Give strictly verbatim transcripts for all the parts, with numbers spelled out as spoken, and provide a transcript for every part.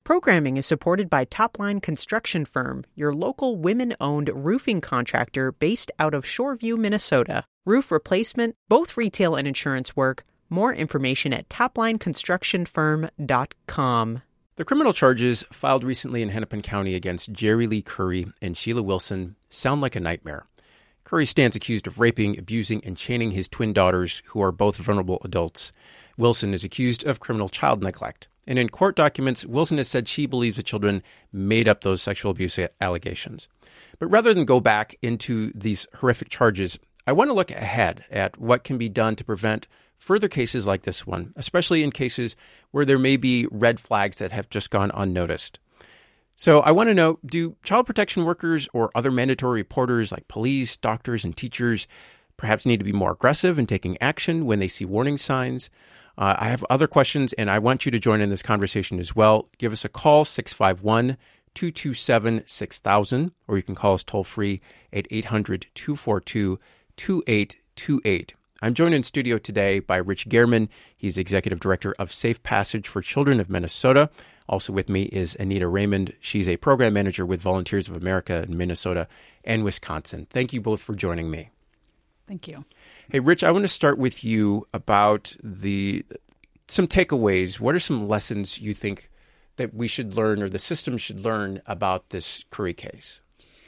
Programming is supported by Topline Construction Firm, your local women-owned roofing contractor based out of Shoreview, Minnesota. Roof replacement, both retail and insurance work. More information at topline construction firm dot com. The criminal charges filed recently in Hennepin County against Jerry Lee Curry and Sheila Wilson sound like a nightmare. Curry stands accused of raping, abusing, and chaining his twin daughters, who are both vulnerable adults. Wilson is accused of criminal child neglect. And in court documents, Wilson has said she believes the children made up those sexual abuse allegations. But rather than go back into these horrific charges, I want to look ahead at what can be done to prevent further cases like this one, especially in cases where there may be red flags that have just gone unnoticed. So I want to know, do child protection workers or other mandatory reporters like police, doctors, and teachers perhaps need to be more aggressive in taking action when they see warning signs? Uh, I have other questions, and I want you to join in this conversation as well. Give us a call, six five one, two two seven, six thousand, or you can call us toll-free at eight hundred, two four two, two eight two eight. I'm joined in studio today by Rich Gehrman. He's Executive Director of Safe Passage for Children of Minnesota. Also with me is Anita Raymond. She's a Program Manager with Volunteers of America in Minnesota and Wisconsin. Thank you both for joining me. Thank you. Hey, Rich, I want to start with you about the some takeaways. What are some lessons you think that we should learn or the system should learn about this Curry case?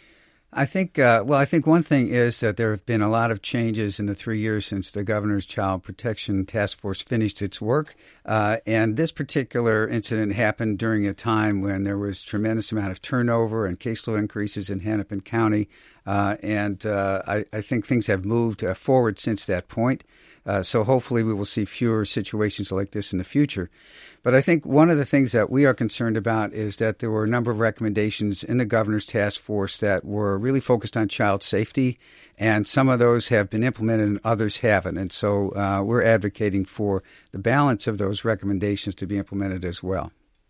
I think, uh, well, I think one thing is that there have been a lot of changes in the three years since the Governor's Child Protection Task Force finished its work. Uh, and this particular incident happened during a time when there was tremendous amount of turnover and caseload increases in Hennepin County. Uh, and uh, I, I think things have moved uh, forward since that point. Uh, so hopefully we will see fewer situations like this in the future. But I think one of the things that we are concerned about is that there were a number of recommendations in the governor's task force that were really focused on child safety, and some of those have been implemented and others haven't. And so uh, we're advocating for the balance of those recommendations to be implemented as well.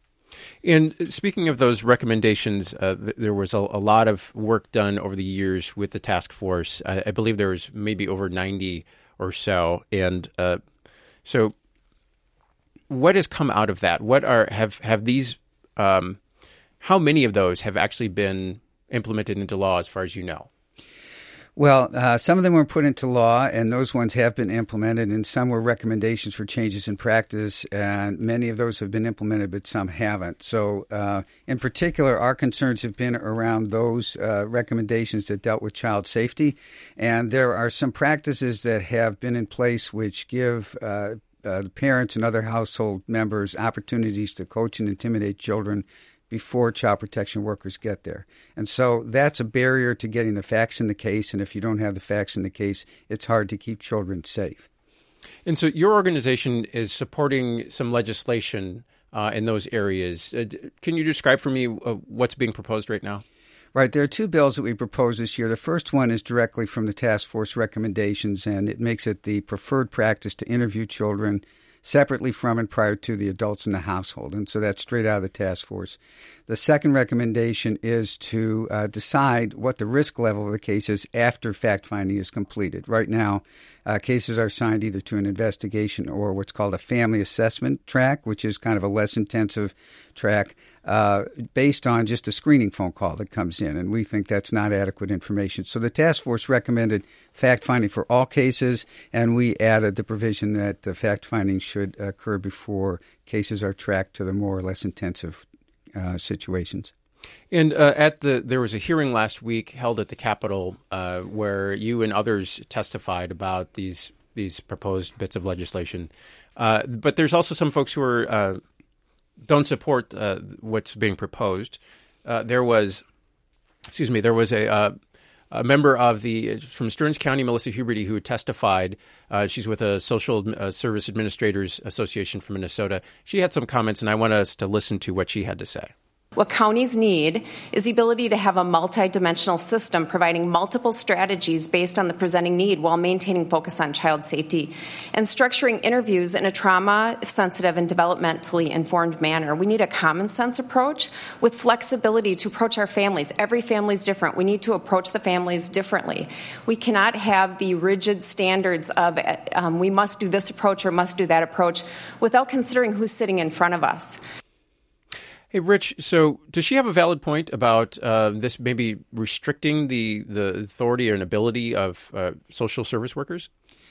And speaking of those recommendations, uh, th- there was a, a lot of work done over the years with the task force. I, I believe there was maybe over ninety or so. And uh, so what has come out of that? What are have, have these um, how many of those have actually been implemented into law as far as you know? Well, uh, some of them were put into law, and those ones have been implemented, and some were recommendations for changes in practice, and many of those have been implemented, but some haven't. So uh, in particular, our concerns have been around those uh, recommendations that dealt with child safety, and there are some practices that have been in place which give uh, uh, parents and other household members opportunities to coach and intimidate children before child protection workers get there. And so that's a barrier to getting the facts in the case. And if you don't have the facts in the case, it's hard to keep children safe. And so your organization is supporting some legislation uh, in those areas. Uh, can you describe for me uh, what's being proposed right now? Right. There are two bills that we propose this year. The first one is directly from the task force recommendations, and it makes it the preferred practice to interview children separately from and prior to the adults in the household. And so that's straight out of the task force. The second recommendation is to uh, decide what the risk level of the case is after fact-finding is completed. Right now, uh, cases are assigned either to an investigation or what's called a family assessment track, which is kind of a less intensive track uh, based on just a screening phone call that comes in. And we think that's not adequate information. So the task force recommended fact-finding for all cases, and we added the provision that the fact-finding should occur before cases are tracked to the more or less intensive uh, situations. And uh, at the there was a hearing last week held at the Capitol uh, where you and others testified about these these proposed bits of legislation. Uh, but there's also some folks who are uh, don't support uh, what's being proposed. Uh, there was, excuse me, there was a. Uh, A member of the from Stearns County, Melissa Huberty, who testified. Uh, she's with a Social uh, Service Administrators Association from Minnesota. She had some comments, and I want us to listen to what she had to say. What counties need is the ability to have a multidimensional system providing multiple strategies based on the presenting need while maintaining focus on child safety and structuring interviews in a trauma-sensitive and developmentally informed manner. We need a common sense approach with flexibility to approach our families. Every family is different. We need to approach the families differently. We cannot have the rigid standards of um, we must do this approach or must do that approach without considering who's sitting in front of us. Hey, Rich, so does she have a valid point about uh, this maybe restricting the, the authority and ability of uh, social service workers?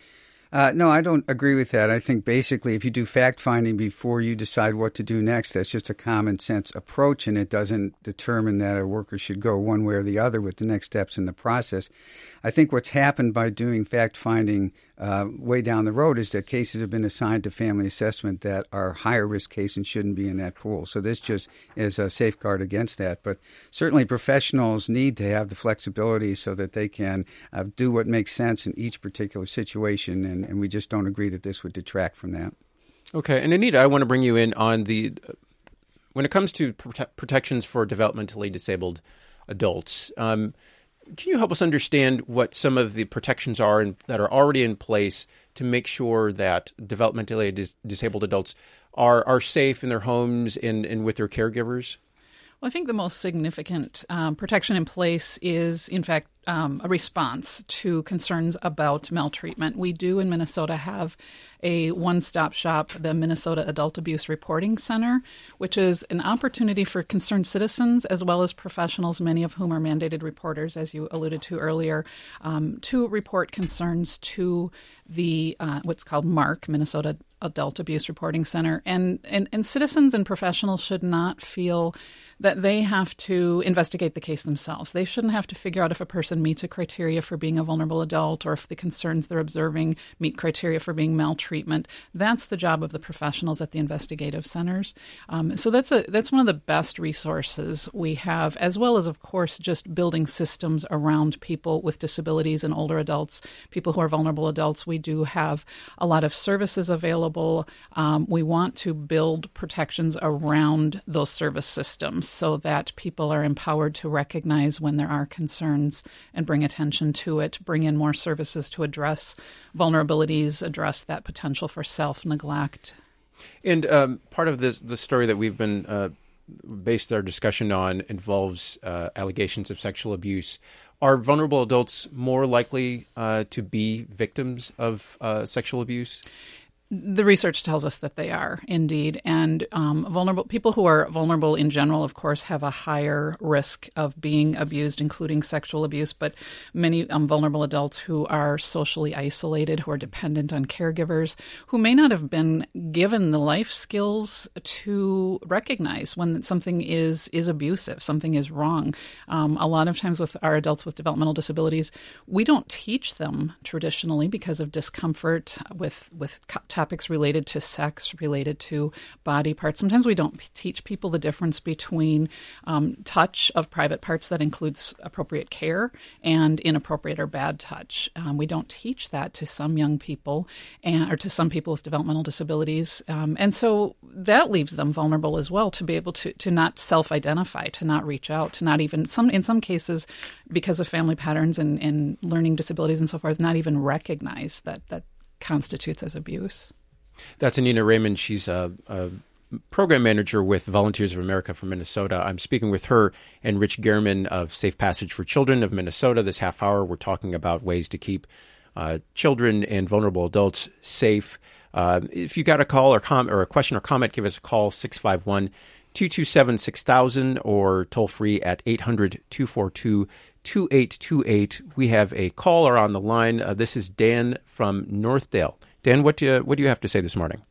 Uh, no, I don't agree with that. I think basically if you do fact-finding before you decide what to do next, that's just a common-sense approach, and it doesn't determine that a worker should go one way or the other with the next steps in the process. I think what's happened by doing fact-finding uh, way down the road is that cases have been assigned to family assessment that are higher-risk cases and shouldn't be in that pool. So this just is a safeguard against that. But certainly professionals need to have the flexibility so that they can uh, do what makes sense in each particular situation, and And we just don't agree that this would detract from that. Okay. And Anita, I want to bring you in on the, when it comes to prote- protections for developmentally disabled adults, um, can you help us understand what some of the protections are in, that are already in place to make sure that developmentally dis- disabled adults are, are safe in their homes and, and with their caregivers? Well, I think the most significant um, protection in place is, in fact, um, a response to concerns about maltreatment. We do in Minnesota have a one-stop shop, the Minnesota Adult Abuse Reporting Center, which is an opportunity for concerned citizens as well as professionals, many of whom are mandated reporters, as you alluded to earlier, um, to report concerns to the uh, what's called MARC, Minnesota Adult Abuse Reporting Center. And, and, and citizens and professionals should not feel that they have to investigate the case themselves. They shouldn't have to figure out if a person meets a criteria for being a vulnerable adult or if the concerns they're observing meet criteria for being maltreatment. That's the job of the professionals at the investigative centers. Um, so that's a that's one of the best resources we have, as well as, of course, just building systems around people with disabilities and older adults, people who are vulnerable adults. We do have a lot of services available. Um, we want to build protections around those service systems so that people are empowered to recognize when there are concerns and bring attention to it, bring in more services to address vulnerabilities, address that potential for self-neglect. And um, part of this, the story that we've been uh, based our discussion on involves uh, allegations of sexual abuse. Are vulnerable adults more likely uh, to be victims of uh, sexual abuse? The research tells us that they are, indeed. And um, vulnerable people who are vulnerable in general, of course, have a higher risk of being abused, including sexual abuse. But many um, vulnerable adults who are socially isolated, who are dependent on caregivers, who may not have been given the life skills to recognize when something is, is abusive, something is wrong. Um, a lot of times with our adults with developmental disabilities, we don't teach them traditionally because of discomfort with, with topics related to sex, related to body parts. Sometimes we don't teach people the difference between um, touch of private parts that includes appropriate care and inappropriate or bad touch. Um, we don't teach that to some young people and or to some people with developmental disabilities. Um, and so that leaves them vulnerable as well to be able to, to not self-identify, to not reach out, to not even, some in some cases, because of family patterns and, and learning disabilities and so forth, not even recognize that that constitutes as abuse. That's Anita Raymond. She's a, a program manager with Volunteers of America from Minnesota. I'm speaking with her and Rich Gehrman of Safe Passage for Children of Minnesota. This half hour, we're talking about ways to keep uh, children and vulnerable adults safe. Uh, if you got a call or, com- or a question or comment, give us a call, six five one, two two seven, six thousand, or toll free at eight hundred, two four two, two eight two eight. We have a caller on the line. Uh, this is Dan from Northdale. Dan, what do you, what do you have to say this morning?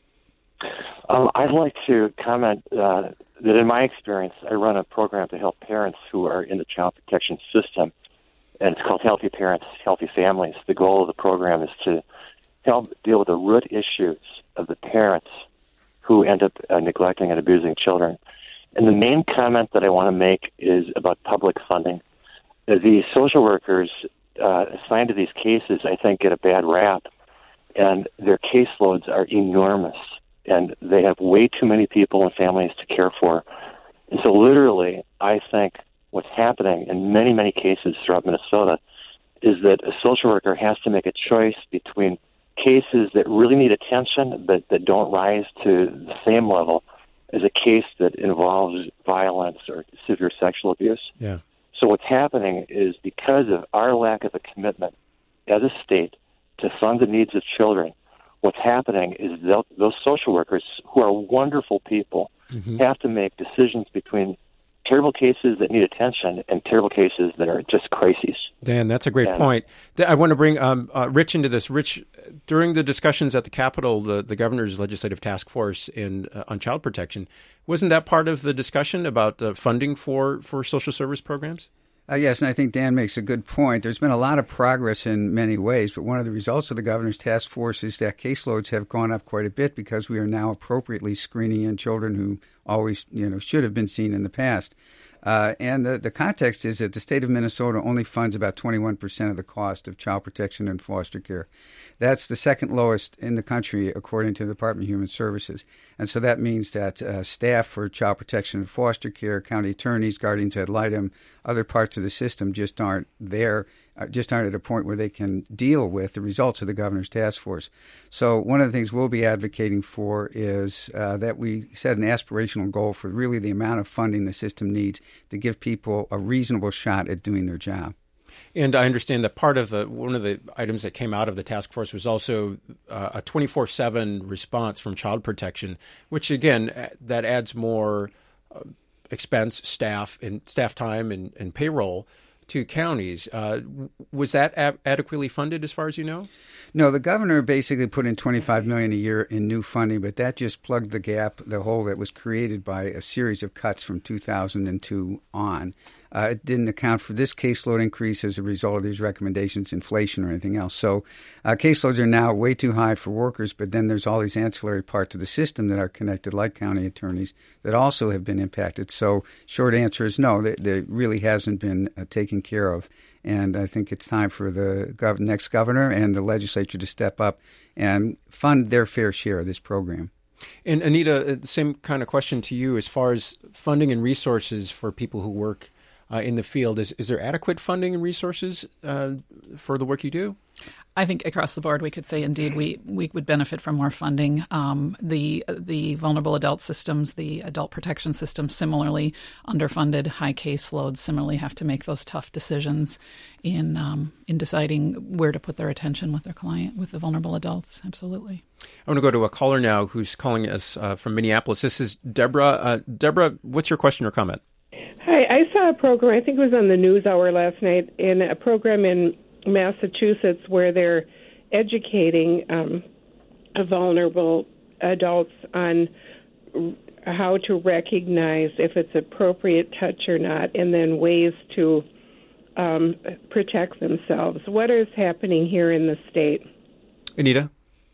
Um, I'd like to comment uh, that in my experience, I run a program to help parents who are in the child protection system, and it's called Healthy Parents, Healthy Families. The goal of the program is to help deal with the root issues of the parents who end up uh, neglecting and abusing children. And the main comment that I want to make is about public funding. The social workers uh, assigned to these cases, I think, get a bad rap, and their caseloads are enormous, and they have way too many people and families to care for. And so literally, I think what's happening in many, many cases throughout Minnesota is that a social worker has to make a choice between cases that really need attention but that don't rise to the same level as a case that involves violence or severe sexual abuse. Yeah. So what's happening is because of our lack of a commitment as a state to fund the needs of children, what's happening is those social workers, who are wonderful people, mm-hmm. have to make decisions between terrible cases that need attention and terrible cases that are just crises. Dan, that's a great and, point. I want to bring um, uh, Rich into this. Rich, during the discussions at the Capitol, the, the governor's legislative task force in uh, on child protection, wasn't that part of the discussion about uh, funding for, for social service programs? Uh, yes, and I think Dan makes a good point. There's been a lot of progress in many ways, but one of the results of the governor's task force is that caseloads have gone up quite a bit because we are now appropriately screening in children who always, you know, should have been seen in the past. Uh, and the, the context is that the state of Minnesota only funds about twenty-one percent of the cost of child protection and foster care. That's the second lowest in the country, according to the Department of Human Services. And so that means that uh, staff for child protection and foster care, county attorneys, guardians ad litem, other parts of the system just aren't there, uh, just aren't at a point where they can deal with the results of the governor's task force. So one of the things we'll be advocating for is uh, that we set an aspirational goal for really the amount of funding the system needs to give people a reasonable shot at doing their job. And I understand that part of the one of the items that came out of the task force was also uh, a twenty-four seven response from Child Protection, which again that adds more uh, expense, staff, and staff time and, and payroll to counties. Uh, was that ab- adequately funded, as far as you know? No, the governor basically put in twenty-five million dollars a year in new funding, but that just plugged the gap, the hole that was created by a series of cuts from two thousand two on. Uh, it didn't account for this caseload increase as a result of these recommendations, inflation, or anything else. So uh, caseloads are now way too high for workers, but then there's all these ancillary parts of the system that are connected, like county attorneys, that also have been impacted. So short answer is no, that, that really hasn't been uh, taken care of. And I think it's time for the gov- next governor and the legislature to step up and fund their fair share of this program. And Anita, same kind of question to you as far as funding and resources for people who work Uh, in the field. Is is there adequate funding and resources uh, for the work you do? I think across the board we could say indeed we, we would benefit from more funding. Um, the the vulnerable adult systems, the adult protection system, similarly underfunded, high caseloads, similarly have to make those tough decisions in um, in deciding where to put their attention with their client, with the vulnerable adults. Absolutely. I want to go to a caller now who's calling us uh, from Minneapolis. This is Deborah. Uh, Deborah, what's your question or comment? Hi, I saw a program, I think it was on the News Hour last night, in a program in Massachusetts where they're educating um, vulnerable adults on how to recognize if it's appropriate touch or not, and then ways to um, protect themselves. What is happening here in the state? Anita?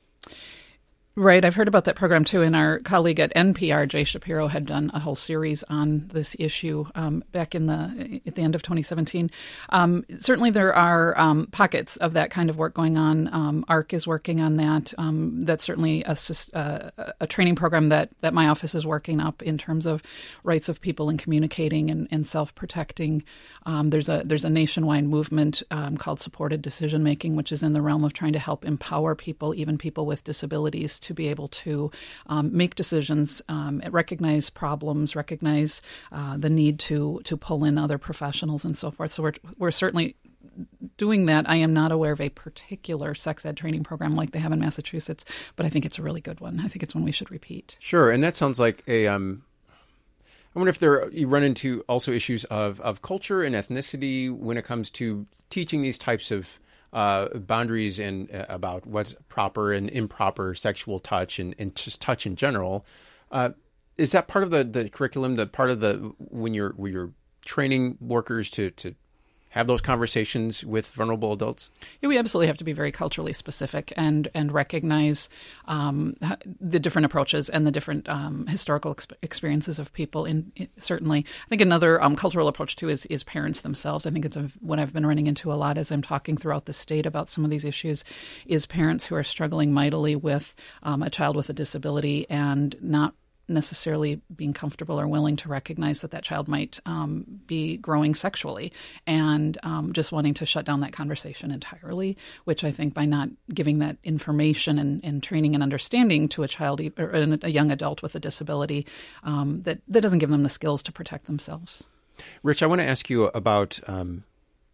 Right. I've heard about that program, too. And our colleague at N P R, Jay Shapiro, had done a whole series on this issue um, back in the at the end of twenty seventeen. Um, certainly there are um, pockets of that kind of work going on. Um, A R C is working on that. Um, that's certainly a, uh, a training program that, that my office is working up in terms of rights of people in communicating and, and self-protecting. Um, there's a there's a nationwide movement um, called Supported Decision Making, which is in the realm of trying to help empower people, even people with disabilities, to be able to um, make decisions, um, recognize problems, recognize uh, the need to to pull in other professionals and so forth. So we're we're certainly doing that. I am not aware of a particular sex ed training program like they have in Massachusetts, but I think it's a really good one. I think it's one we should repeat. Sure, and that sounds like a. Um, I wonder if there you run into also issues of of culture and ethnicity when it comes to teaching these types of Uh, boundaries and uh, about what's proper and improper sexual touch and, and just touch in general. Uh, is that part of the, the curriculum, the part of the when you're when you're training workers to, to have those conversations with vulnerable adults? Yeah, we absolutely have to be very culturally specific and and recognize um, the different approaches and the different um, historical exp- experiences of people. In, in certainly, I think another um, cultural approach too is is parents themselves. I think it's a, what I've been running into a lot as I'm talking throughout the state about some of these issues is parents who are struggling mightily with um, a child with a disability and not necessarily being comfortable or willing to recognize that that child might um, be growing sexually and um, just wanting to shut down that conversation entirely, which I think by not giving that information and, and training and understanding to a child or a young adult with a disability, um, that, that doesn't give them the skills to protect themselves. Rich, I want to ask you about um,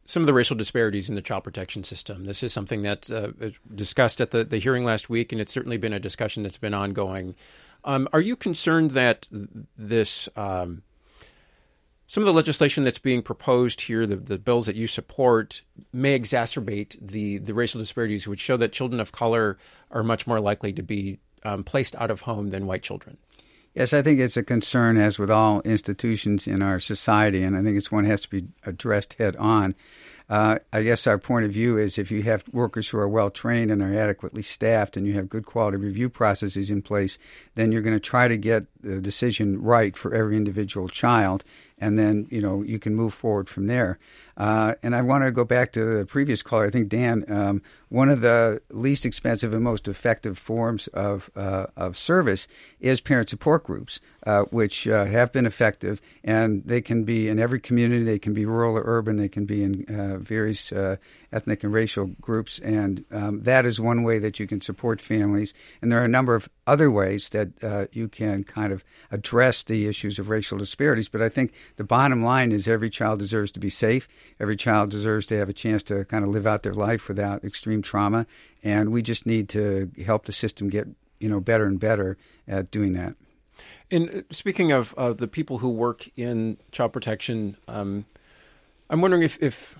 some of the racial disparities in the child protection system. This is something that uh, was discussed at the, the hearing last week, and it's certainly been a discussion that's been ongoing. Um, are you concerned that this um, some of the legislation that's being proposed here, the, the bills that you support, may exacerbate the, the racial disparities, which show that children of color are much more likely to be um, placed out of home than white children? Yes, I think it's a concern, as with all institutions in our society, and I think it's one that has to be addressed head on. Uh, I guess our point of view is if you have workers who are well-trained and are adequately staffed and you have good quality review processes in place, then you're going to try to get the decision right for every individual child, and then, you know, you can move forward from there. Uh, and I want to go back to the previous caller. I think, Dan, um, one of the least expensive and most effective forms of uh, of service is parent support groups, uh, which uh, have been effective, and they can be in every community. They can be rural or urban. They can be in uh, various uh, ethnic and racial groups, and um, that is one way that you can support families. And there are a number of other ways that uh, you can kind of address the issues of racial disparities. But I think the bottom line is every child deserves to be safe. Every child deserves to have a chance to kind of live out their life without extreme trauma. And we just need to help the system get, you know, better and better at doing that. And speaking of uh, the people who work in child protection, um, I'm wondering if, if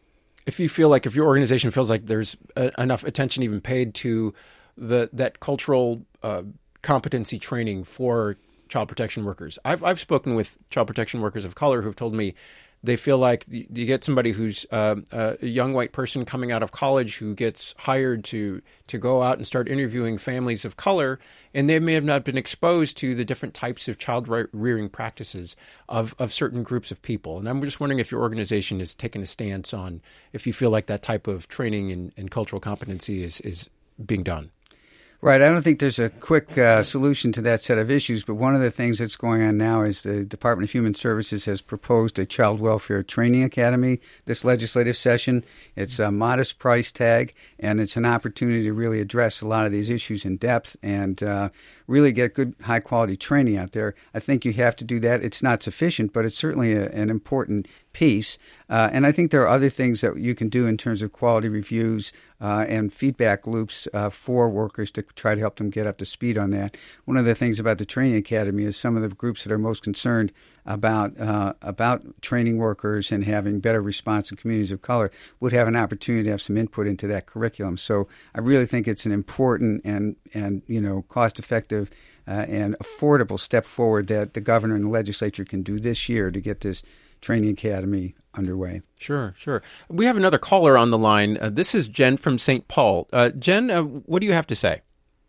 if you feel like, if your organization feels like there's a, enough attention even paid to the that cultural uh, competency training for child protection workers. I've I've spoken with child protection workers of color who've told me they feel like you get somebody who's uh, a young white person coming out of college who gets hired to to go out and start interviewing families of color, and they may have not been exposed to the different types of child rearing practices of, of certain groups of people. And I'm just wondering if your organization has taken a stance on if you feel like that type of training and, and cultural competency is, is being done. Right. I don't think there's a quick uh, solution to that set of issues, but one of the things that's going on now is the Department of Human Services has proposed a Child Welfare Training Academy this legislative session. It's a modest price tag, and it's an opportunity to really address a lot of these issues in depth and uh, really get good, high-quality training out there. I think you have to do that. It's not sufficient, but it's certainly a, an important piece. Uh, and I think there are other things that you can do in terms of quality reviews uh, and feedback loops uh, for workers to try to help them get up to speed on that. One of the things about the Training Academy is some of the groups that are most concerned about uh, about training workers and having better response in communities of color would have an opportunity to have some input into that curriculum. So I really think it's an important and, and you know, cost-effective uh, and affordable step forward that the governor and the legislature can do this year to get this Training Academy underway. Sure, sure. We have another caller on the line. Uh, this is Jen from Saint Paul. Uh, Jen, uh, what do you have to say?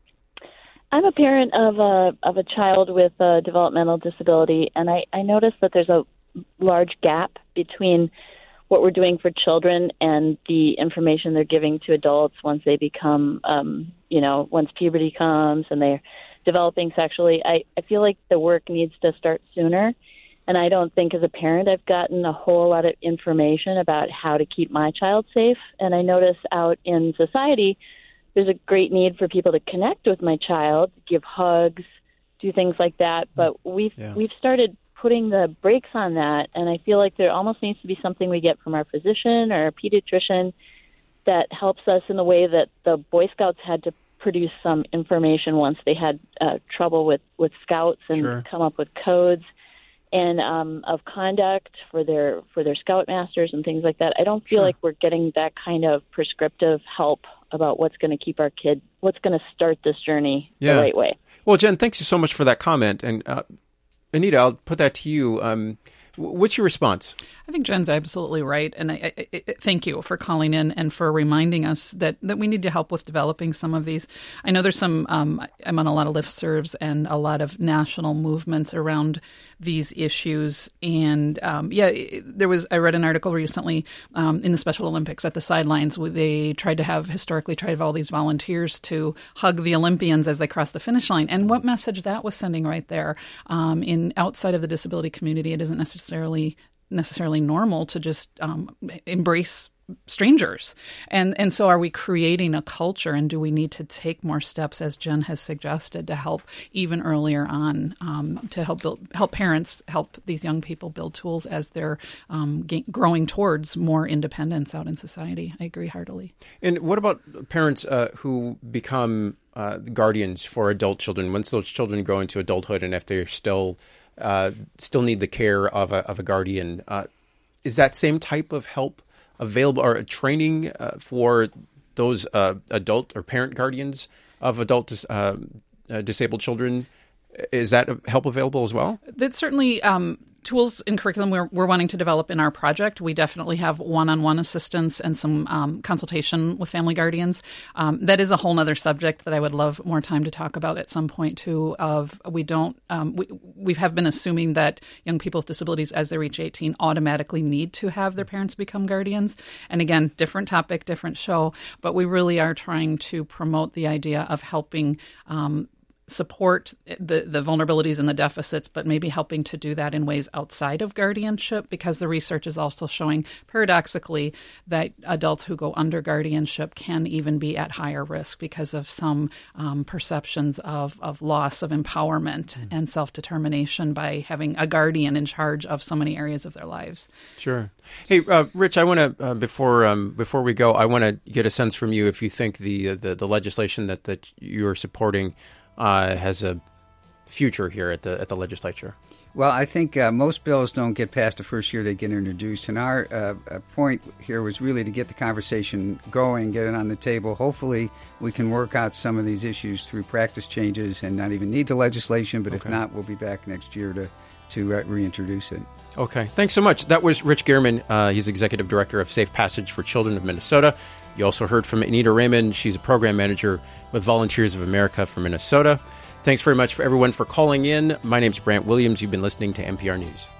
I'm a parent of a of a child with a developmental disability, and I, I noticed that there's a large gap between what we're doing for children and the information they're giving to adults once they become, um, you know, once puberty comes and they're developing sexually. I, I feel like the work needs to start sooner. And I don't think as a parent I've gotten a whole lot of information about how to keep my child safe. And I notice out in society, there's a great need for people to connect with my child, give hugs, do things like that. But we've yeah. we've started putting the brakes on that. And I feel like there almost needs to be something we get from our physician or our pediatrician that helps us in the way that the Boy Scouts had to produce some information once they had uh, trouble with, with scouts and sure. come up with codes and um, of conduct for their for their scoutmasters and things like that. I don't feel sure. like we're getting that kind of prescriptive help about what's going to keep our kid, what's going to start this journey yeah. the right way. Well, Jen, thanks so much for that comment. And uh, Anita, I'll put that to you. Um, what's your response? I think Jen's absolutely right. And I, I, I thank you for calling in and for reminding us that, that we need to help with developing some of these. I know there's some, um, I'm on a lot of listservs and a lot of national movements around these issues. And um, yeah, there was, I read an article recently um, in the Special Olympics at the sidelines where they tried to have, historically tried to have all these volunteers to hug the Olympians as they crossed the finish line. And what message that was sending right there um, in outside of the disability community, it isn't necessarily necessarily normal to just um, embrace strangers. And and so are we creating a culture, and do we need to take more steps, as Jen has suggested, to help even earlier on, um, to help build, help parents, help these young people build tools as they're um, g- growing towards more independence out in society. I agree heartily. And what about parents uh, who become uh, guardians for adult children, once those children grow into adulthood, and if they're still uh, still need the care of a, of a guardian? Uh, is that same type of help available, or training uh, for those uh, adult or parent guardians of adult dis- uh, uh, disabled children? Is that help available as well? That's certainly um, tools in curriculum we're, we're wanting to develop in our project. We definitely have one-on-one assistance and some um, consultation with family guardians. Um, that is a whole other subject that I would love more time to talk about at some point too. Of we don't um, we we have been assuming that young people with disabilities, as they reach eighteen, automatically need to have their parents become guardians. And again, different topic, different show. But we really are trying to promote the idea of helping Um, support the, the vulnerabilities and the deficits, but maybe helping to do that in ways outside of guardianship, because the research is also showing, paradoxically, that adults who go under guardianship can even be at higher risk because of some um, perceptions of, of loss of empowerment mm. and self-determination by having a guardian in charge of so many areas of their lives. Sure. Hey, uh, Rich, I want to, uh, before um, before we go, I want to get a sense from you if you think the, the, the legislation that, that you're supporting Uh, has a future here at the at the legislature. Well, I think uh, most bills don't get past the first year they get introduced, and our uh, point here was really to get the conversation going, get it on the table. Hopefully, we can work out some of these issues through practice changes and not even need the legislation. But okay. If not, we'll be back next year to to uh, reintroduce it. Okay, thanks so much. That was Rich Gehrman. Uh, he's Executive Director of Safe Passage for Children of Minnesota. You also heard from Anita Raymond. She's a program manager with Volunteers of America for Minnesota. Thanks very much for everyone for calling in. My name's Brant Williams. You've been listening to N P R News.